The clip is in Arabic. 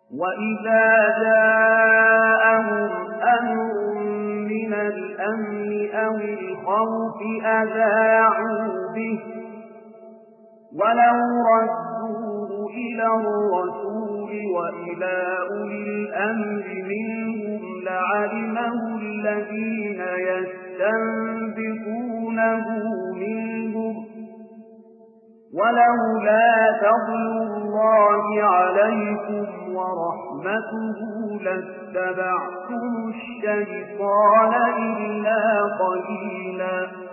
وإذا جاءهم أمر من الأمن أو الخوف أذاعوا به ولو ردوه إلى الرسول وإلى أولي الأمر منهم لعلمه الذين يستنبطونه منهم ولولا فضل الله عليكم ورحمته لاتبعتم الشيطان إلا قليلا